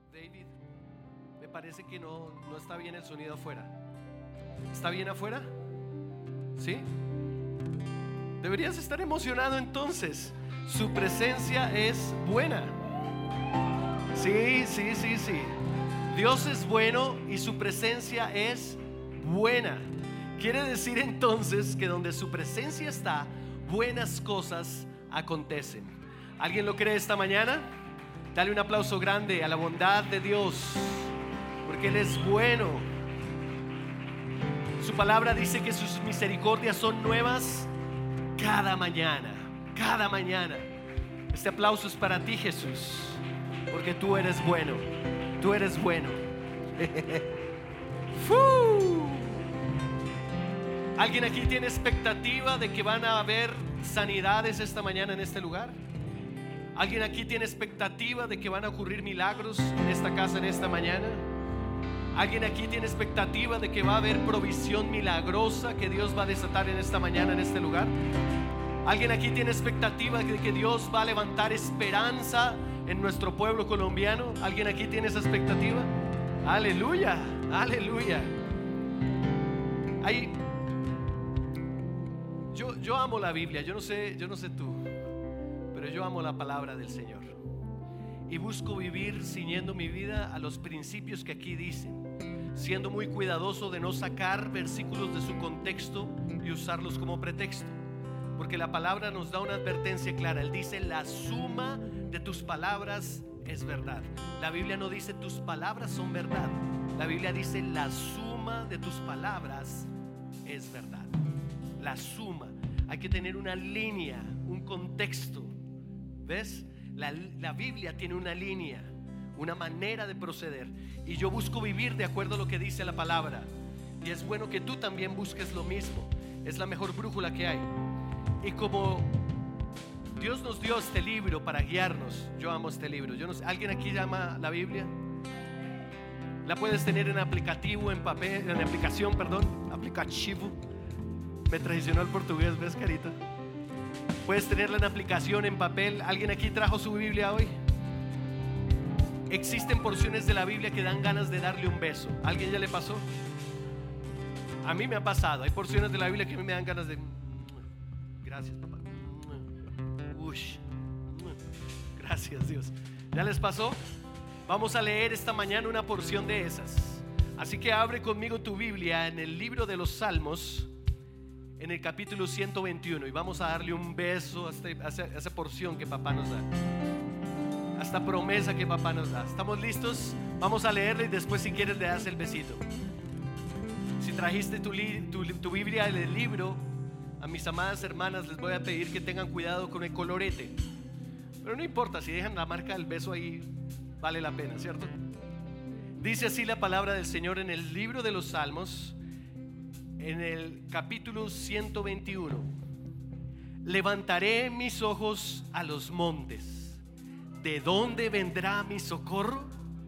David, me parece que no está bien el sonido afuera. ¿Está bien afuera? ¿Sí? Deberías estar emocionado entonces. Su presencia es buena. Sí. Dios es bueno y su presencia es buena. Quiere decir entonces que donde su presencia está, buenas cosas acontecen. ¿Alguien lo cree esta mañana? Dale un aplauso grande a la bondad de Dios, porque Él es bueno. Su palabra dice que sus misericordias son nuevas cada mañana, cada mañana. Este aplauso es para ti, Jesús, porque tú eres bueno, tú eres bueno. ¿Alguien aquí tiene expectativa de que van a haber sanidades esta mañana en este lugar? ¿Alguien aquí tiene expectativa de que van a ocurrir milagros en esta casa en esta mañana? ¿Alguien aquí tiene expectativa de que va a haber provisión milagrosa que Dios va a desatar en esta mañana en este lugar? ¿Alguien aquí tiene expectativa de que Dios va a levantar esperanza en nuestro pueblo colombiano? ¿Alguien aquí tiene esa expectativa? Aleluya, aleluya. Yo amo la Biblia. Yo no sé tú, pero yo amo la palabra del Señor y busco vivir ciñendo mi vida a los principios que aquí dicen, siendo muy cuidadoso de no sacar versículos de su contexto y usarlos como pretexto, porque la palabra nos da una advertencia clara. Él dice: la suma de tus palabras es verdad. La Biblia no dice tus palabras son verdad. La Biblia dice la suma de tus palabras es verdad. La suma. Hay que tener una línea, un contexto. ¿Ves? La Biblia tiene una línea, una manera de proceder, y yo busco vivir de acuerdo a lo que dice la palabra. Y es bueno que tú también busques lo mismo. Es la mejor brújula que hay. Y como Dios nos dio este libro para guiarnos, yo amo este libro. Yo no sé, ¿alguien aquí llama la Biblia? La puedes tener en aplicativo, en papel, en aplicación, aplicativo. Me traicionó el portugués, ¿ves, carita? Puedes tenerla en aplicación, en papel. ¿Alguien aquí trajo su Biblia hoy? Existen porciones de la Biblia que dan ganas de darle un beso. ¿Alguien ya le pasó? A mí me ha pasado. Hay porciones de la Biblia que a mí me dan ganas de... Gracias, papá. Ush. Gracias, Dios. ¿Ya les pasó? Vamos a leer esta mañana una porción de esas. Así que abre conmigo tu Biblia en el libro de los Salmos, en el capítulo 121, y vamos a darle un beso a esa porción que papá nos da, a esta promesa que papá nos da. ¿Estamos listos? Vamos a leerla y después, si quieres, le das el besito. Si trajiste tu Biblia, el libro, a mis amadas hermanas les voy a pedir que tengan cuidado con el colorete, pero no importa, si dejan la marca del beso ahí, vale la pena, ¿cierto? Dice así la palabra del Señor en el libro de los Salmos, en el capítulo 121. Levantaré mis ojos a los montes. ¿De dónde vendrá mi socorro?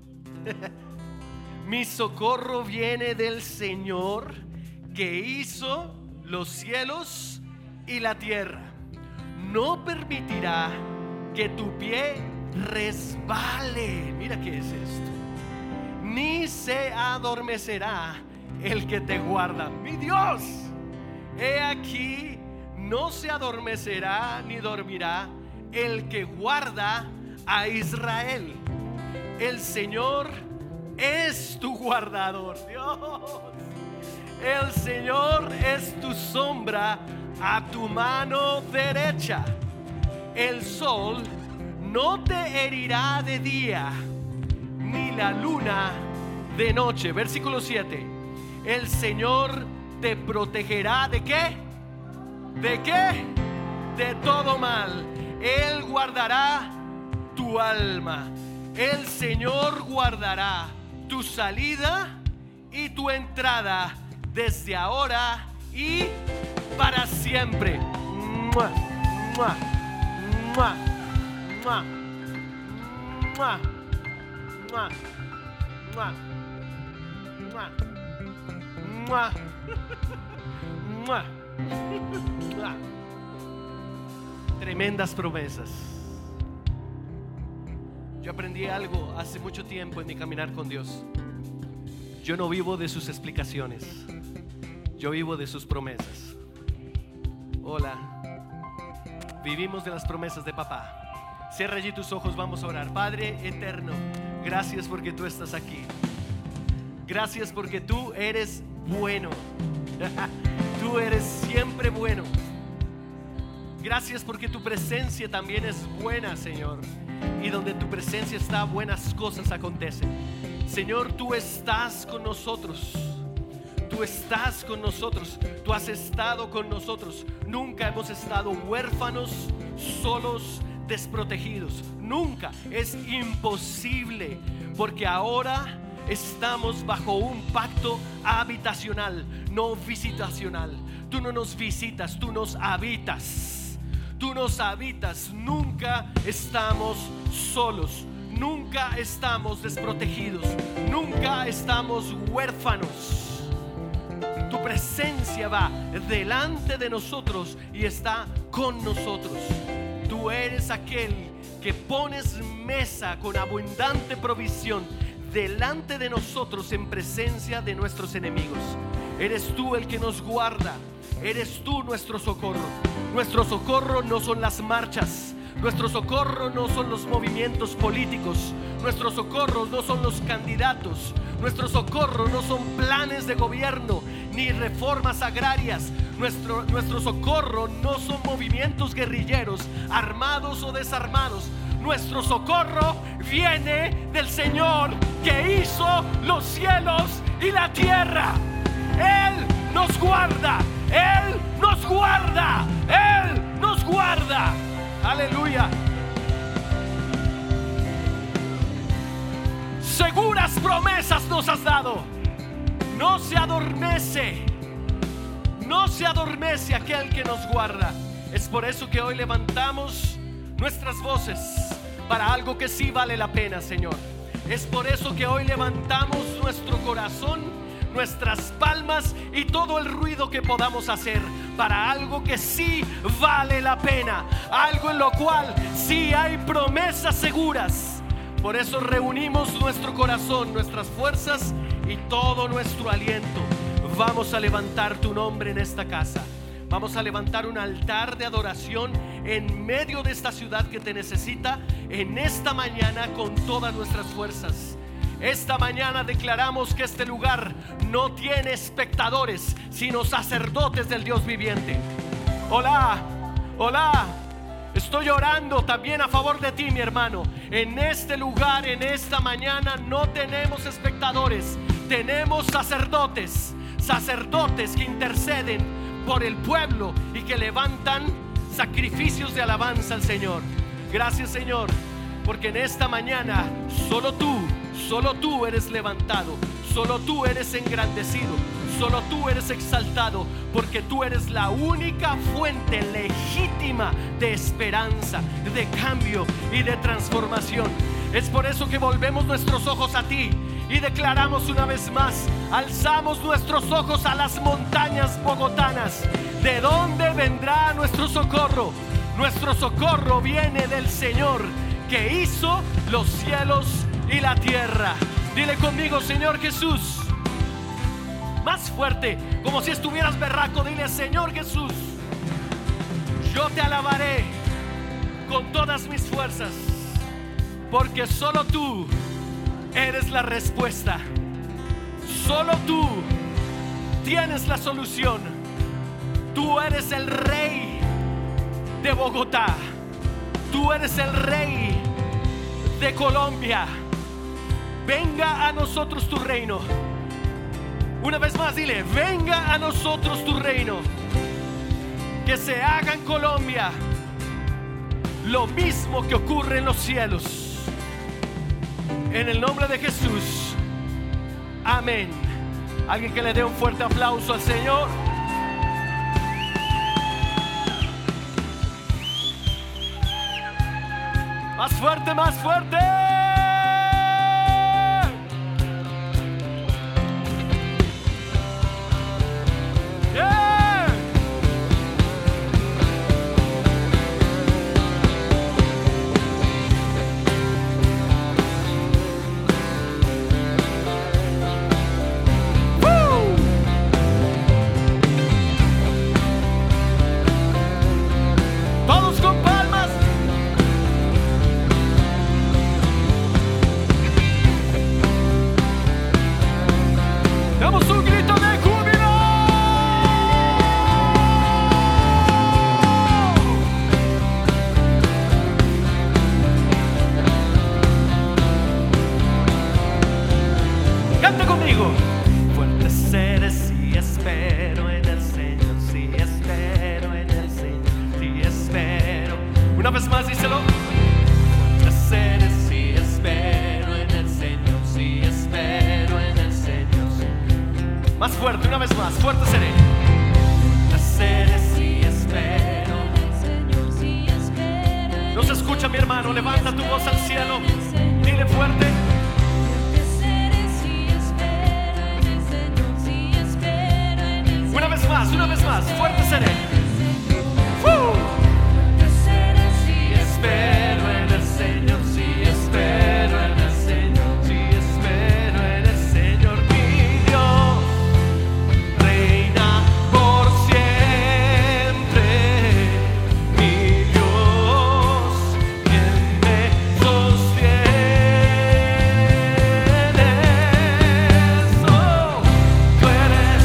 Mi socorro viene del Señor, que hizo los cielos y la tierra. No permitirá que tu pie resbale. Mira qué es esto. Ni se adormecerá el que te guarda. Mi Dios, he aquí, no se adormecerá ni dormirá el que guarda a Israel. El Señor es tu guardador. Dios, el Señor es tu sombra a tu mano derecha. El sol no te herirá de día, ni la luna de noche. Versículo 7. El Señor te protegerá ¿de qué? ¿De qué? De todo mal. Él guardará tu alma. El Señor guardará tu salida y tu entrada desde ahora y para siempre. ¡Mua! ¡Mua! ¡Mua! ¡Mua! ¡Mua! ¡Mua! ¡Mua! ¡Mua! ¡Mua! ¡Mua! ¡Mua! Tremendas promesas. Yo aprendí algo hace mucho tiempo en mi caminar con Dios. Yo no vivo de sus explicaciones, yo vivo de sus promesas. Hola, vivimos de las promesas de papá. Cierra allí tus ojos, vamos a orar. Padre eterno, gracias porque tú estás aquí. Gracias porque tú eres bueno. Tú eres siempre bueno. Gracias porque tu presencia también es buena, Señor. Y donde tu presencia está, buenas cosas acontecen. Señor, tú estás con nosotros. Tú estás con nosotros. Tú has estado con nosotros. Nunca hemos estado huérfanos, solos, desprotegidos. Nunca. Es imposible, porque ahora estamos bajo un pacto habitacional, no visitacional. Tú no nos visitas, tú nos habitas. Tú nos habitas. Nunca estamos solos. Nunca estamos desprotegidos. Nunca estamos huérfanos. Tu presencia va delante de nosotros y está con nosotros. Tú eres aquel que pones mesa con abundante provisión delante de nosotros en presencia de nuestros enemigos. Eres tú el que nos guarda. Eres tú nuestro socorro. Nuestro socorro no son las marchas. Nuestro socorro no son los movimientos políticos. Nuestro socorro no son los candidatos. Nuestro socorro no son planes de gobierno ni reformas agrarias. Nuestro socorro no son movimientos guerrilleros, armados o desarmados. Nuestro socorro viene del Señor que hizo los cielos y la tierra. Él nos guarda. Él nos guarda. Él nos guarda. Aleluya. Seguras promesas nos has dado. No se adormece. No se adormece aquel que nos guarda. Es por eso que hoy levantamos nuestras voces para algo que sí vale la pena, Señor. Es por eso que hoy levantamos nuestro corazón, nuestras palmas y todo el ruido que podamos hacer para algo que sí vale la pena, algo en lo cual sí hay promesas seguras. Por eso reunimos nuestro corazón, nuestras fuerzas y todo nuestro aliento. Vamos a levantar tu nombre en esta casa. Vamos a levantar un altar de adoración en medio de esta ciudad que te necesita en esta mañana con todas nuestras fuerzas. Esta mañana declaramos que este lugar no tiene espectadores, sino sacerdotes del Dios viviente. Hola, hola. Estoy orando también a favor de ti, mi hermano. En este lugar, en esta mañana, no tenemos espectadores, tenemos sacerdotes. Sacerdotes que interceden por el pueblo y que levantan sacrificios de alabanza al Señor. Gracias, Señor, porque en esta mañana solo tú eres levantado, solo tú eres engrandecido, solo tú eres exaltado, porque tú eres la única fuente legítima de esperanza, de cambio y de transformación. Es por eso que volvemos nuestros ojos a ti y declaramos una vez más, alzamos nuestros ojos a las montañas bogotanas. ¿De dónde vendrá nuestro socorro? Nuestro socorro viene del Señor que hizo los cielos y la tierra. Dile conmigo, Señor Jesús. Más fuerte, como si estuvieras berraco. Dile, Señor Jesús, yo te alabaré con todas mis fuerzas, porque solo tú eres la respuesta. Solo tú tienes la solución. Tú eres el rey de Bogotá. Tú eres el rey de Colombia. Venga a nosotros tu reino. Una vez más, dile, venga a nosotros tu reino. Que se haga en Colombia lo mismo que ocurre en los cielos. En el nombre de Jesús. Amén. Alguien que le dé un fuerte aplauso al Señor. Más fuerte, más fuerte. Yeah. conmigo. Fuerte seré si espero en el Señor, si espero en el Señor, si espero. Una vez más, díselo. Fuerte seré si espero en el Señor, si espero en el Señor. Más fuerte, una vez más, fuerte seré. Fuerte seré si espero en el Señor, si espero. No se escucha, mi hermano, levanta tu voz al cielo. Dile fuerte. Una vez más, fuerte seré. Si espero en el Señor, si espero en el Señor, si espero en el Señor, mi Dios reina por siempre, mi Dios quien me sostiene. Oh, tú eres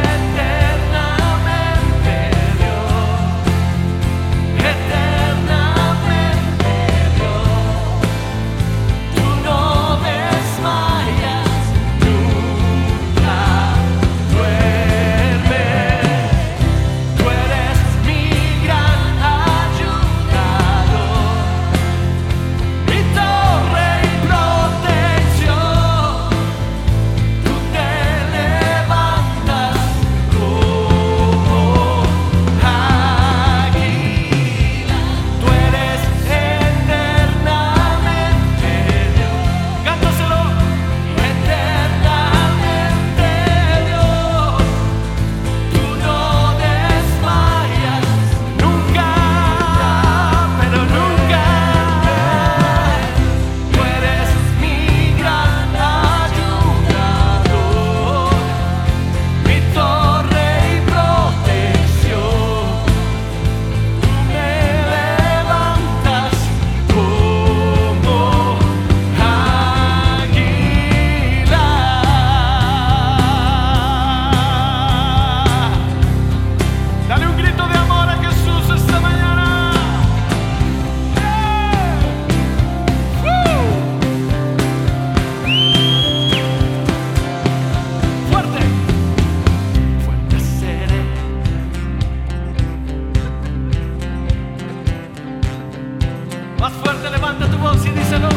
más fuerte, levanta tu voz y díselo.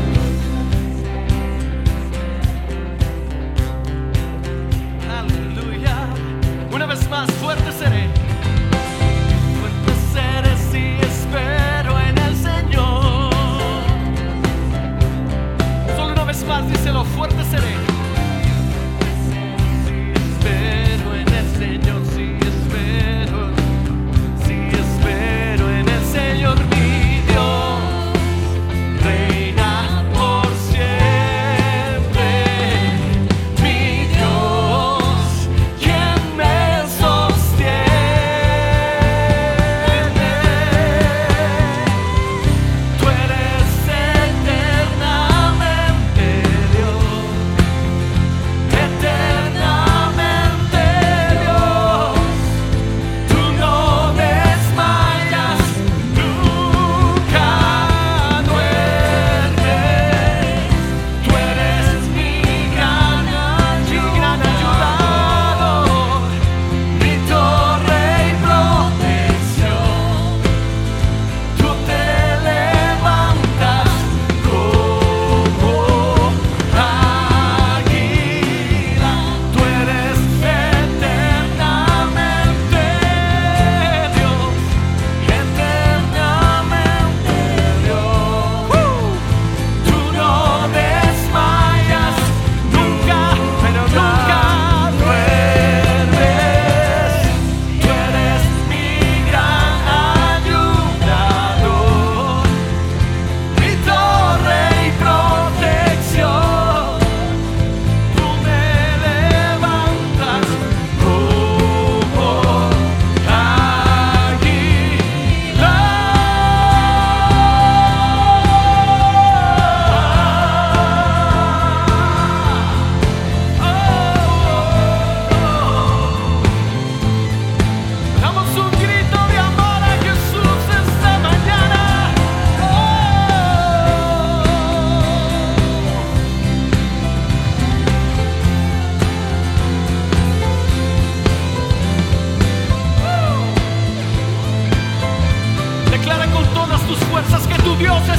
Aleluya. Una vez más, fuerte seré. Fuerte seré si espero en el Señor. Solo una vez más, díselo, fuerte seré. Si espero en el Señor, si espero en el Señor, mi Dios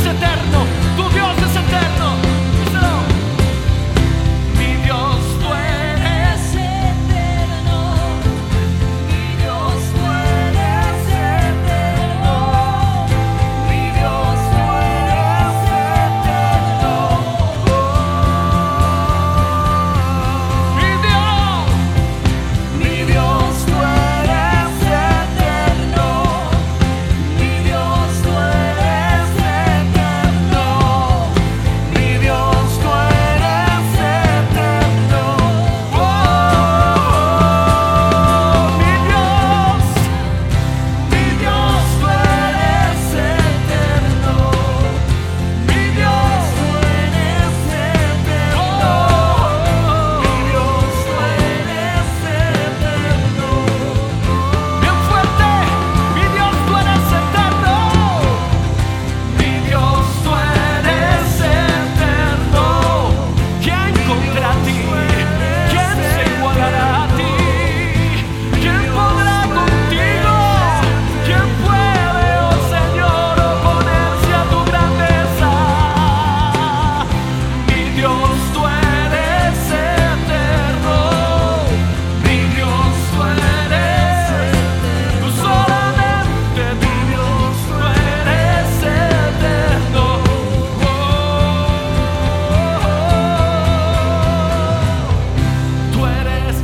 eterno, tu Dios es eterno. Díselo. Mi Dios, tú eres eterno. Mi Dios, tú eres eterno. Mi Dios, tú eres eterno. Mi Dios, tú eres eterno. Mi Dios, tú eres eterno. Mi Dios, tú eres eterno. Oh, mi Dios, tú eres eterno. Mi Dios, tú eres eterno. Mi Dios, tú eres eterno. Bien fuerte, mi Dios, tú eres eterno. Mi Dios, tú eres eterno. ¿Quién contra ti? ¿Quién se igualará a ti? ¿Quién podrá contigo? ¿Quién puede, oh Señor, oponerse a tu grandeza? Mi Dios, tú eres eterno. Mi Dios, tú eres eterno. Tú solamente, mi Dios, tú eres eterno. Tú eres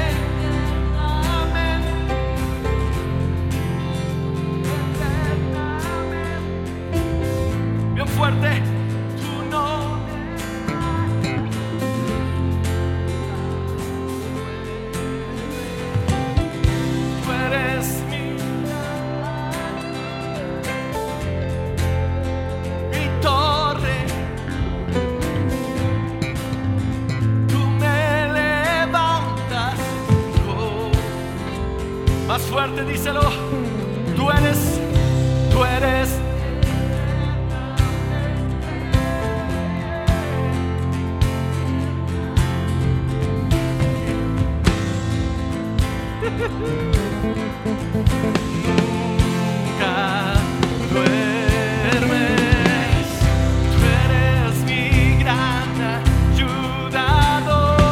eternamente. Bien fuerte, tú no. Tú eres mi torre. Tú me levantas. Oh. Más fuerte, díselo. Tú eres. Nunca duermes, tú eres mi gran ayudador.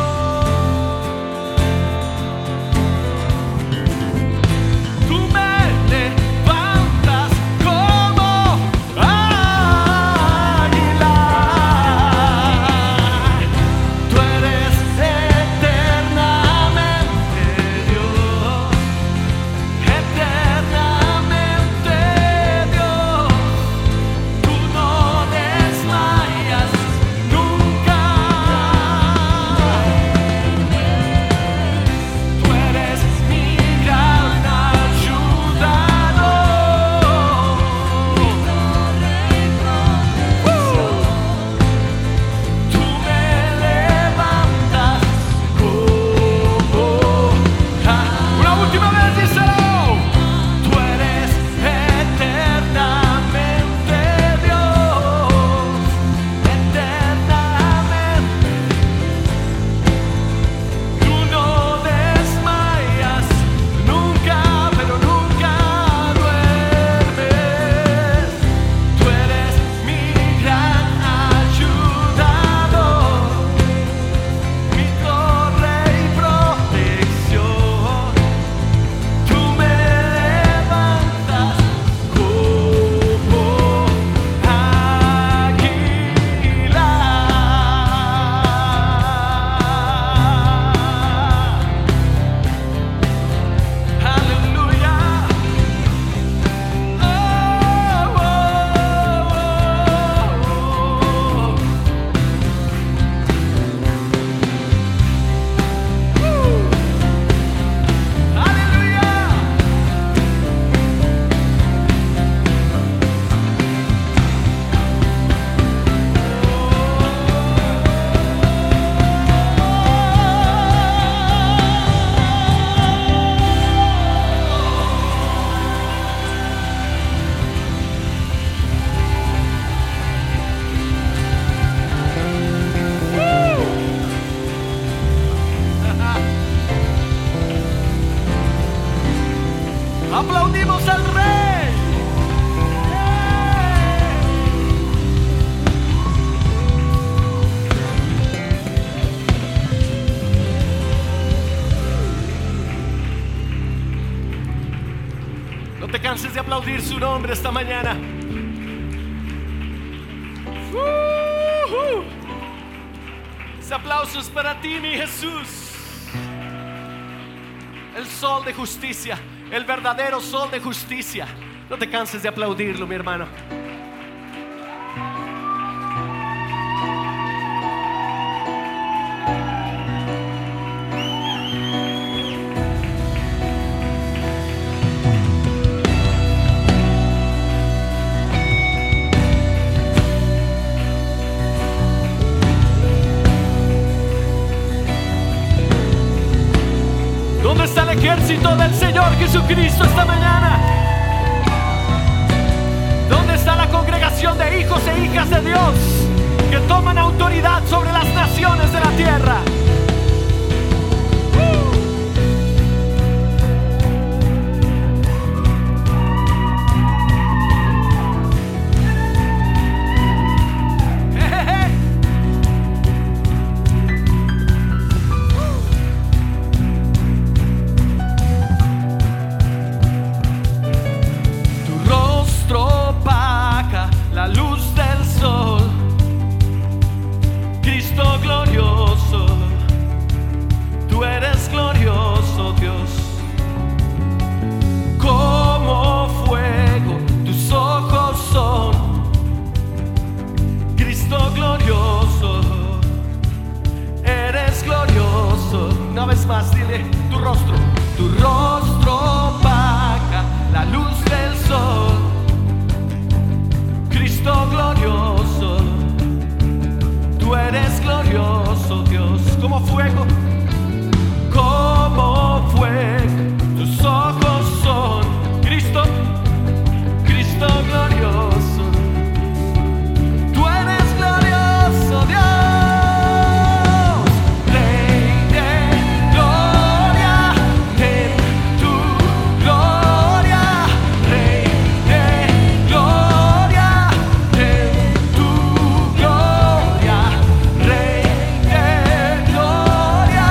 Tú me levantas como águila. Tú eres eternamente Dios. aplaudir su nombre esta mañana. Ese aplauso es para ti, mi Jesús. El sol de justicia, el verdadero sol de justicia. No te canses de aplaudirlo, mi hermano. ¿Dónde está el ejército del Señor Jesucristo esta mañana? ¿Dónde está la congregación de hijos e hijas de Dios que toman autoridad sobre las naciones de la tierra? Una vez más, dile: tu rostro opaca la luz del sol. Cristo glorioso, tú eres glorioso, Dios. Como fuego, tus ojos son. Cristo glorioso, tú eres glorioso, Dios. Gloria.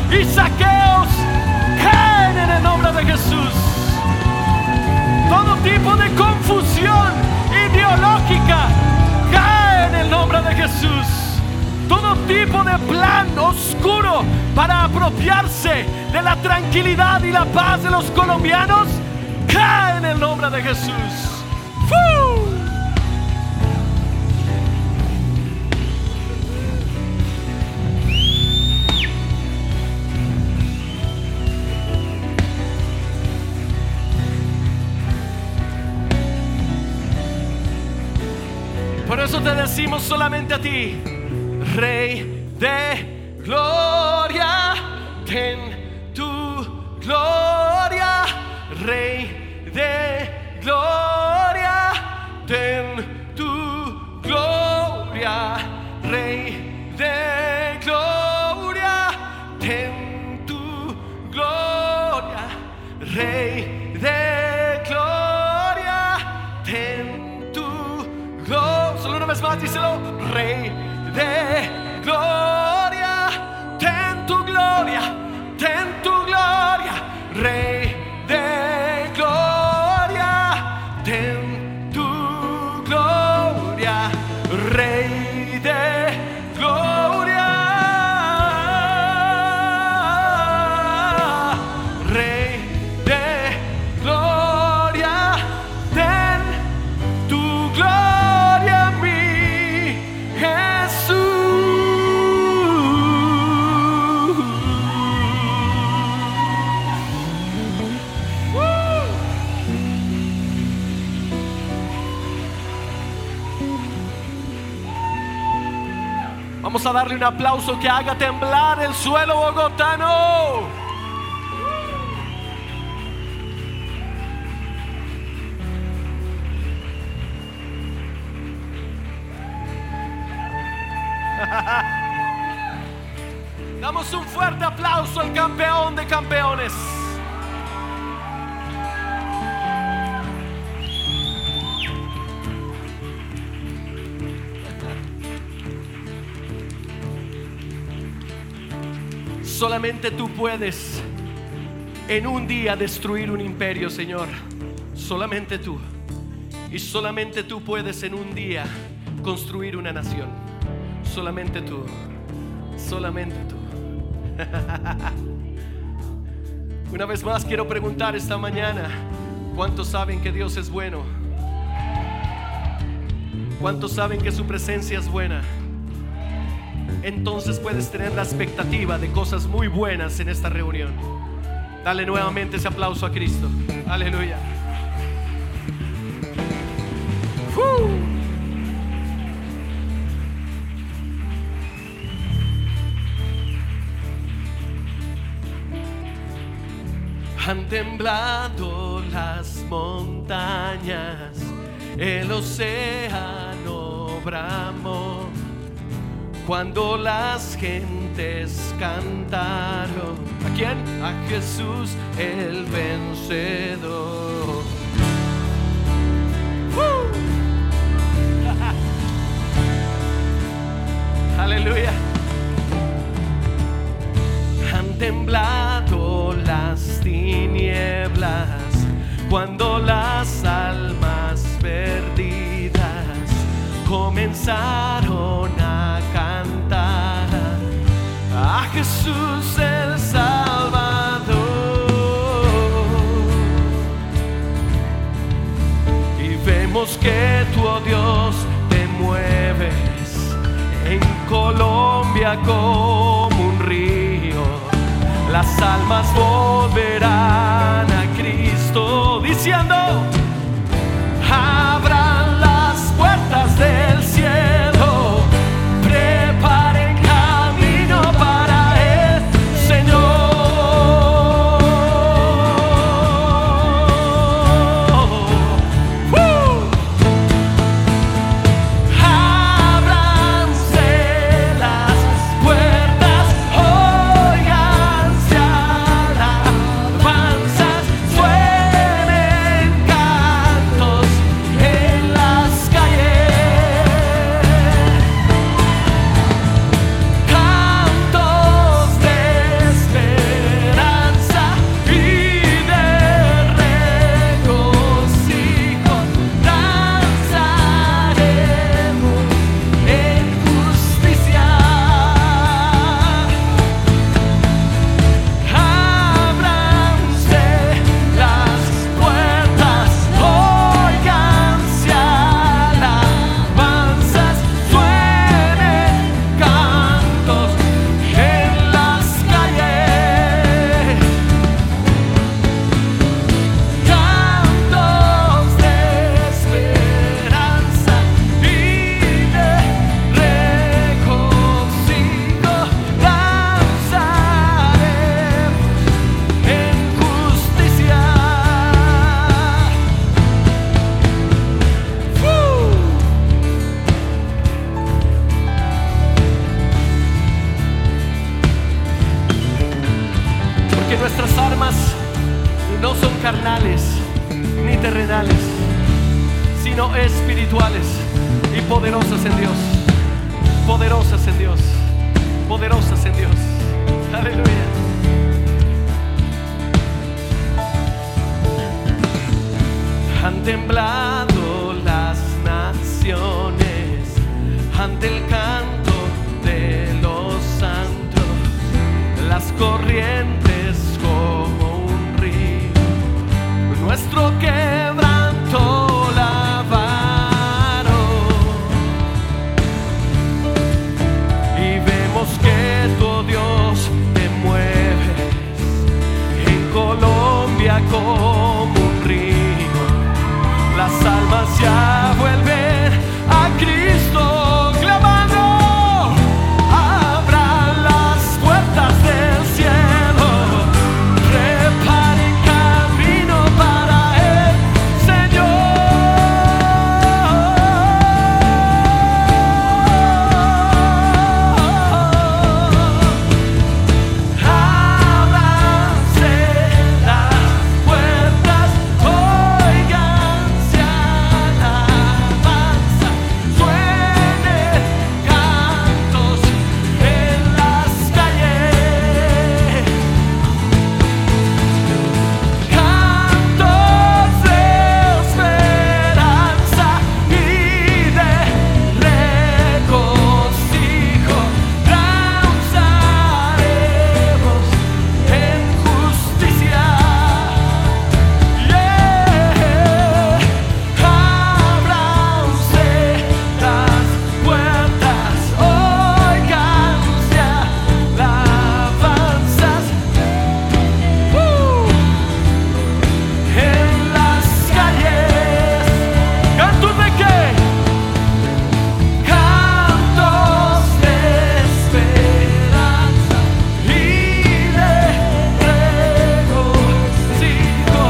y saqueos caen en el nombre de Jesús. Todo tipo de confusión ideológica cae en el nombre de Jesús. Todo tipo de plan oscuro para apropiarse de la tranquilidad y la paz de los colombianos cae en el nombre de Jesús. ¡Fu! Por eso te decimos solamente a ti, Rey de gloria, ten tu gloria. Rey de gloria, ten tu gloria. Rey de gloria, ten tu gloria. Rey de gloria, ten tu gloria. Solo una vez más, díselo. Rey de gloria, ten tu gloria, ten tu gloria. Rey de gloria, ten tu gloria. Rey de gloria, Rey de gloria, ten tu gloria a mí, Jesús. Vamos a darle un aplauso que haga temblar el suelo bogotano. Damos un fuerte aplauso al campeón de campeones. Solamente tú puedes en un día destruir un imperio, Señor. Solamente tú. Y solamente tú puedes en un día construir una nación. Solamente tú. Solamente tú. Una vez más quiero preguntar esta mañana: ¿cuántos saben que Dios es bueno? ¿Cuántos saben que su presencia es buena? Entonces puedes tener la expectativa de cosas muy buenas en esta reunión. Dale nuevamente ese aplauso a Cristo. Aleluya. Han temblado las montañas, el océano bramó cuando las gentes cantaron. ¿A quién? A Jesús el vencedor. Aleluya. Han temblado las tinieblas cuando las almas perdidas comenzaron a cantar a Jesús el Salvador. Y vemos que tú, oh Dios, te mueves en Colombia como un río. Las almas volverán a Cristo diciendo: abran las puertas del cielo, preparen camino para el Señor. Ábranse las puertas, óiganse alabanzas, suenen carnales ni terrenales, sino espirituales y poderosas en Dios. Poderosas en Dios. Poderosas en Dios. Aleluya. Han temblado las naciones ante el canto de los santos, las corrientes como un río, nuestro quebranto lavaron, y vemos que tu Dios te mueves en Colombia como un río. Las almas ya vuelven a Cristo clamando. Abran las puertas del cielo, preparen camino para el Señor. Ábranse las puertas, oigan alabanza, suenen cantos en las calles, cantos de esperanza y de regocijo, danzaremos en justicia. Ábranse las puertas, oiganse alabanzas en las calles. ¿Cantos de qué? Cantos de esperanza y de regocijo,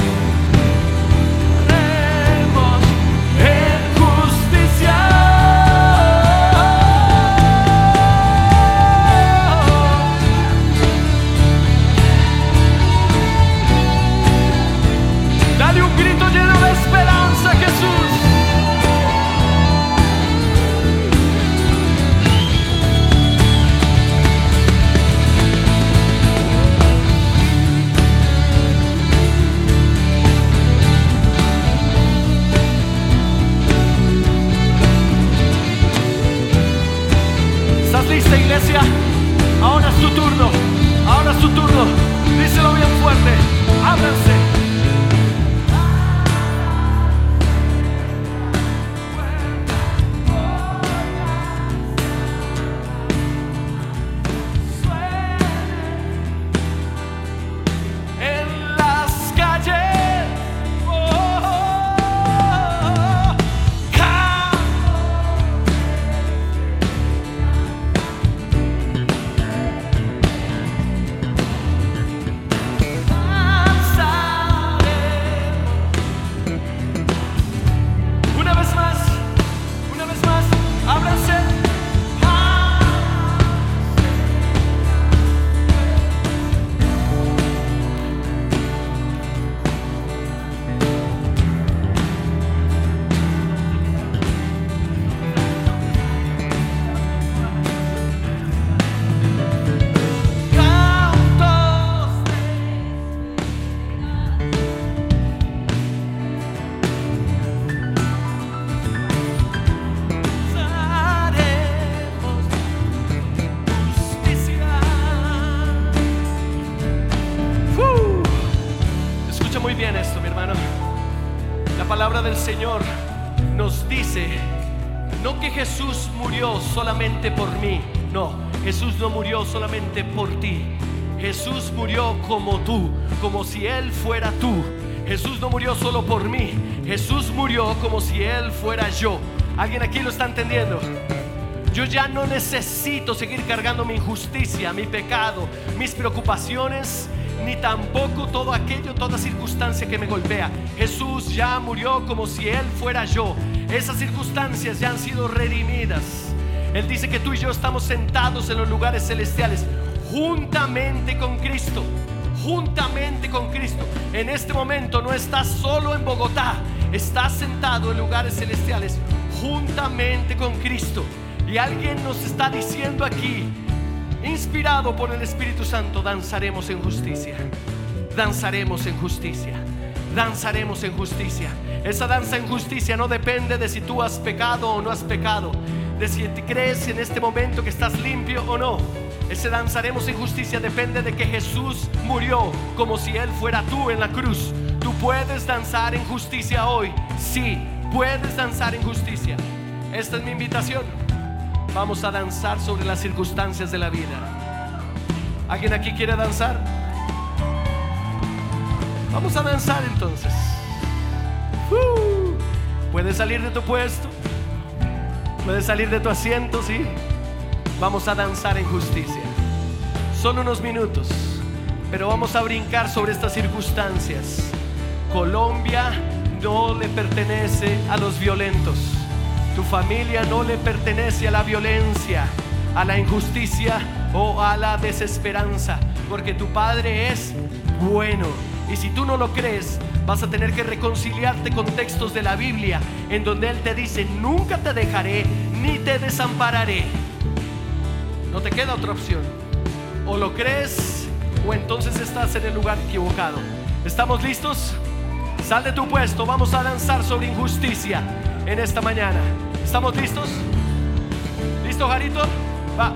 remos en justicia. Dale un grito lleno de esperanza, Jesús. ¿Estás lista, iglesia? Ahora es tu turno. Ahora es tu turno. Díselo bien fuerte. Ábranse. En las calles, una vez más, ábranse. Escucha muy bien esto, mi hermano. La palabra del Señor nos dice, no que Jesús murió solamente por mí. No, Jesús no murió solamente por ti. Jesús murió como tú, como si Él fuera tú. Jesús no murió solo por mí. Jesús murió como si Él fuera yo. ¿Alguien aquí lo está entendiendo? Yo ya no necesito seguir cargando mi injusticia, mi pecado, mis preocupaciones, ni tampoco todo aquello, toda circunstancia que me golpea. Jesús ya murió como si Él fuera yo. Esas circunstancias ya han sido redimidas. Él dice que tú y yo estamos sentados en los lugares celestiales juntamente con Cristo. juntamente con Cristo. En este momento no estás solo en Bogotá, estás sentado en lugares celestiales juntamente con Cristo. Y alguien nos está diciendo aquí, inspirado por el Espíritu Santo: danzaremos en justicia, danzaremos en justicia, danzaremos en justicia. Esa danza en justicia no depende de si tú has pecado o no has pecado, de si te crees en este momento que estás limpio o no. Ese danzaremos en justicia depende de que Jesús murió como si Él fuera tú en la cruz. Tú puedes danzar en justicia hoy. Sí, puedes danzar en justicia. Esta es mi invitación. Vamos a danzar sobre las circunstancias de la vida. ¿Alguien aquí quiere danzar? Vamos a danzar entonces. Puedes salir de tu puesto, puedes salir de tu asiento, sí. Vamos a danzar en justicia. Solo unos minutos, pero vamos a brincar sobre estas circunstancias. Colombia no le pertenece a los violentos. Tu familia no le pertenece a la violencia, a la injusticia o a la desesperanza, porque tu Padre es bueno. Y si tú no lo crees, vas a tener que reconciliarte con textos de la Biblia en donde Él te dice: nunca te dejaré ni te desampararé. No te queda otra opción. O lo crees o entonces estás en el lugar equivocado. ¿Estamos listos? Sal de tu puesto, vamos a danzar sobre injusticia en esta mañana. ¿Estamos listos? ¿Listo, Jarito? Va.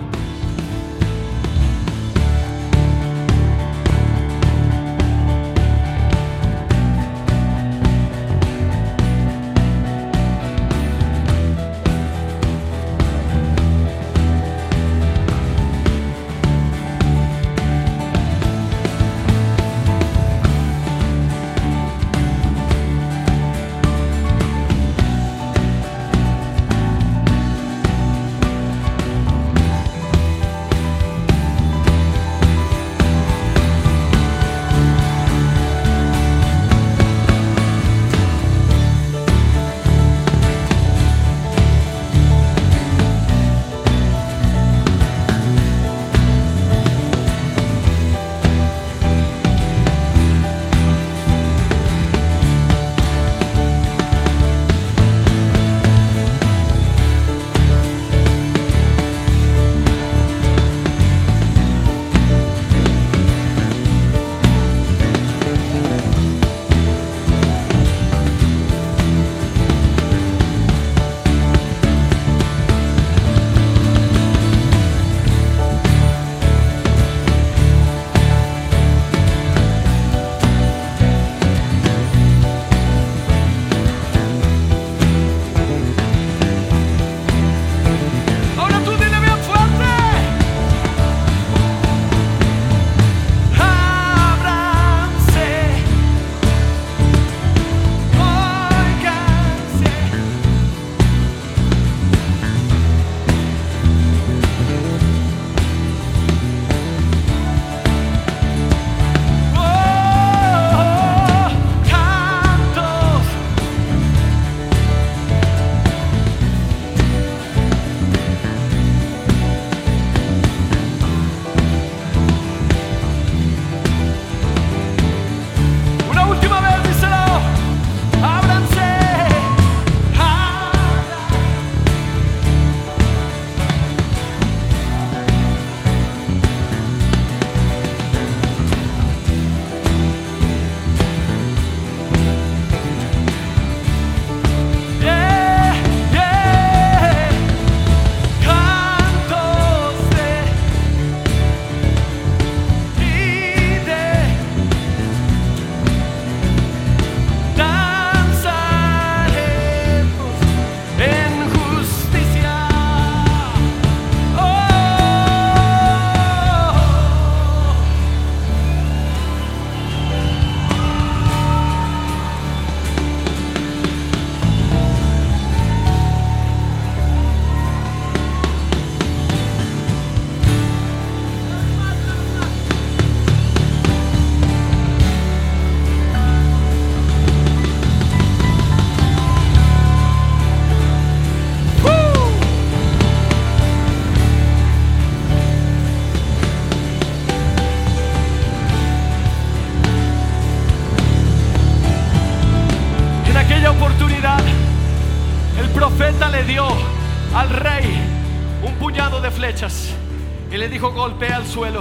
al rey un puñado de flechas y le dijo: golpea al suelo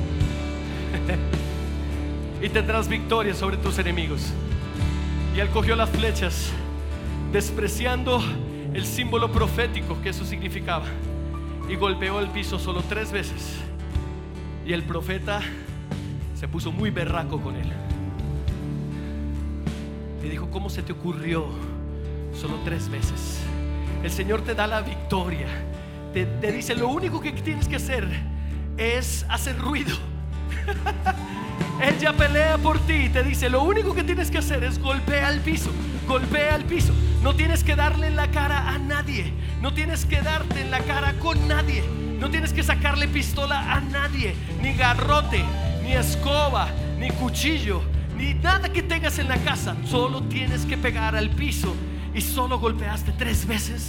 y tendrás victoria sobre tus enemigos. Y él cogió las flechas, despreciando el símbolo profético que eso significaba, y golpeó el piso solo 3 veces. Y el profeta se puso muy berraco con él. Le dijo: ¿cómo se te ocurrió? Solo 3 veces. El Señor te da la victoria. Te dice: lo único que tienes que hacer es hacer ruido. Él ya pelea por ti. Te dice: lo único que tienes que hacer es golpea el piso. Golpea el piso. No tienes que darle en la cara a nadie. No tienes que darte en la cara con nadie. No tienes que sacarle pistola a nadie. Ni garrote, ni escoba, ni cuchillo, ni nada que tengas en la casa. Solo tienes que pegar al piso. Y solo golpeaste 3 veces.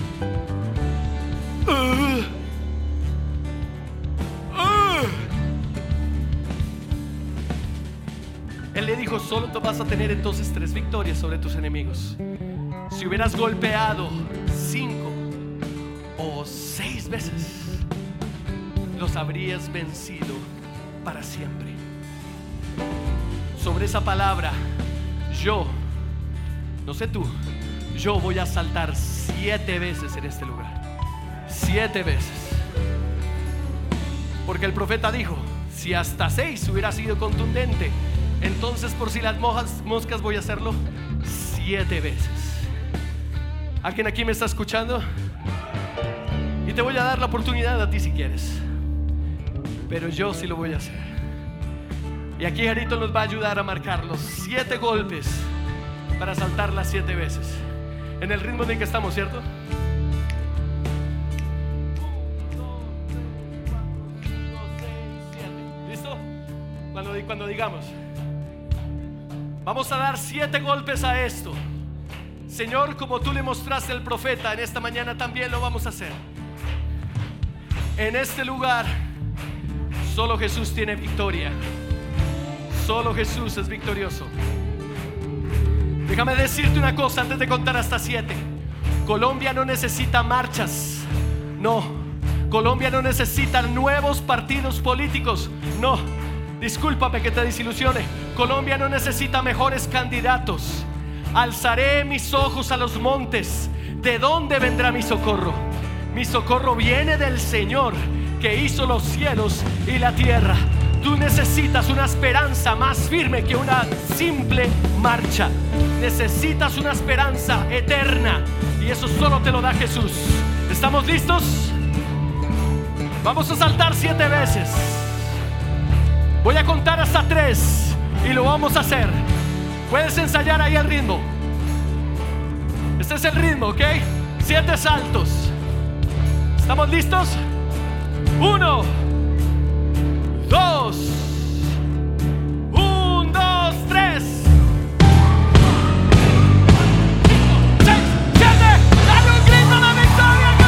Él le dijo: solo te vas a tener entonces 3 victorias sobre tus enemigos. Si hubieras golpeado 5 o 6 veces, los habrías vencido para siempre. Sobre esa palabra, yo, no sé tú, yo voy a saltar 7 veces en este lugar. 7 veces. Porque el profeta dijo: si hasta 6 hubiera sido contundente, entonces por si las moscas voy a hacerlo 7 veces. ¿Alguien aquí me está escuchando? Y te voy a dar la oportunidad a ti si quieres, pero yo sí lo voy a hacer. Y aquí Jarito nos va a ayudar a marcar los 7 golpes para saltar las 7 veces en el ritmo en el que estamos, ¿cierto? 1, 2, 3, 4, 5, 6, 7. ¿Listo? Cuando digamos, vamos a dar 7 golpes a esto. Señor, como tú le mostraste al profeta, en esta mañana también lo vamos a hacer. En este lugar solo Jesús tiene victoria. Solo Jesús es victorioso. Déjame decirte una cosa antes de contar hasta 7. Colombia no necesita marchas. No. Colombia no necesita nuevos partidos políticos. No. Discúlpame que te desilusione. Colombia no necesita mejores candidatos. Alzaré mis ojos a los montes. ¿De dónde vendrá mi socorro? Mi socorro viene del Señor, que hizo los cielos y la tierra. Tú necesitas una esperanza más firme que una simple marcha. Necesitas una esperanza eterna, y eso solo te lo da Jesús. ¿Estamos listos? Vamos a saltar 7 veces. Voy a contar hasta 3 y lo vamos a hacer. Puedes ensayar ahí el ritmo. Este es el ritmo, ¿ok? 7 saltos. ¿Estamos listos? 1, 2, 1, 2, 3. 6, 7. ¡Dale un grito de victoria a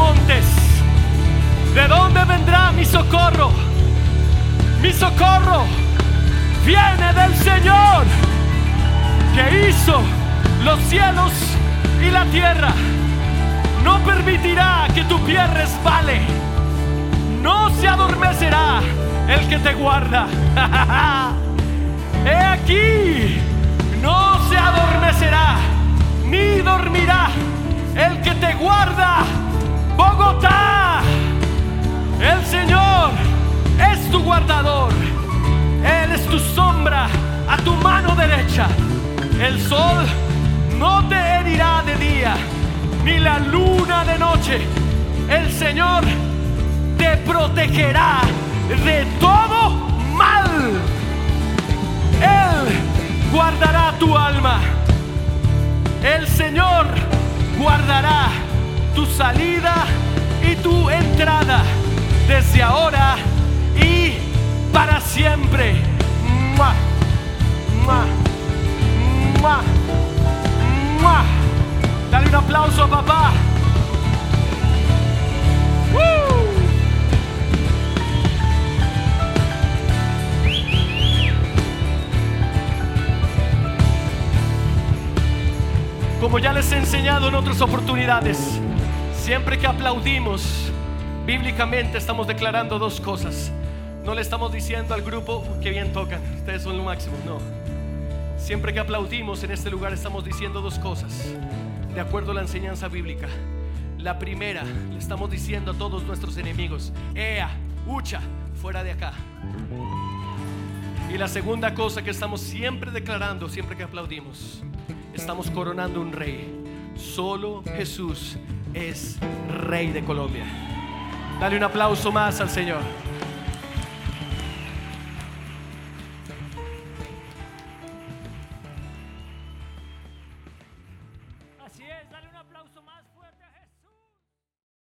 montes? ¿De dónde vendrá mi socorro? Mi socorro viene del Señor, que hizo los cielos y la tierra. No permitirá que tu pie resbale. No se adormecerá el que te guarda. He aquí, no se adormecerá ni dormirá el que te guarda. Bogotá, el Señor es tu guardador. Él es tu sombra a tu mano derecha. El sol no te herirá de día, ni la luna de noche. El Señor te protegerá de todo mal. Él guardará tu alma. El Señor guardará tu salida y tu entrada desde ahora y para siempre. ¡Mua! ¡Mua! ¡Mua! ¡Mua! Dale un aplauso a papá. ¡Woo! Como ya les he enseñado en otras oportunidades, siempre que aplaudimos, bíblicamente estamos declarando dos cosas. No le estamos diciendo al grupo que bien tocan, ustedes son lo máximo, no. Siempre que aplaudimos en este lugar estamos diciendo dos cosas, de acuerdo a la enseñanza bíblica. La primera, le estamos diciendo a todos nuestros enemigos: ¡Ea, hucha, fuera de acá! Y la segunda cosa que estamos siempre declarando, siempre que aplaudimos, estamos coronando un rey. Solo Jesús es Rey de Colombia. Dale un aplauso más al Señor. Así es, dale un aplauso más fuerte a Jesús.